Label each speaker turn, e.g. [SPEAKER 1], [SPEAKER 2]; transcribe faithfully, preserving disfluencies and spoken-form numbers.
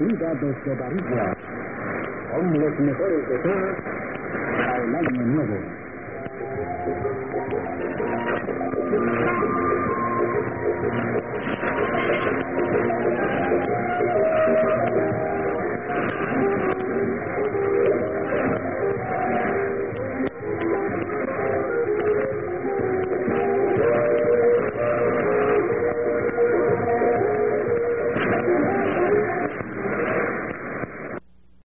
[SPEAKER 1] salida desde Barilla. Son los mejores deseos para el año nuevo.